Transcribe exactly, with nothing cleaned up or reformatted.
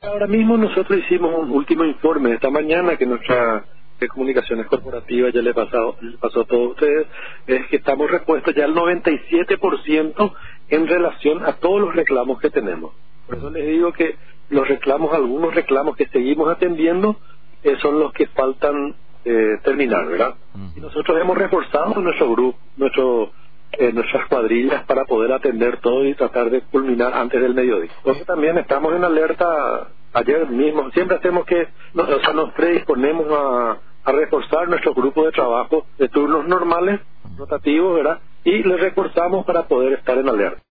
Ahora mismo nosotros hicimos un último informe esta mañana que nuestra de comunicaciones corporativas ya le pasó, le pasó a todos ustedes, es que estamos repuestos ya al noventa y siete por ciento en relación a todos los reclamos que tenemos. Por eso les digo que los reclamos, algunos reclamos que seguimos atendiendo, eh, son los que faltan eh, terminar, ¿verdad? Y nosotros hemos reforzado nuestro grupo, nuestro eh, nuestras cuadrillas para poder atender todo y tratar de culminar antes del mediodía. Entonces también estamos en alerta. Ayer mismo, siempre hacemos que, no, o sea, nos predisponemos a, a reforzar nuestro grupo de trabajo de turnos normales, rotativos, ¿verdad? Y les reforzamos para poder estar en alerta.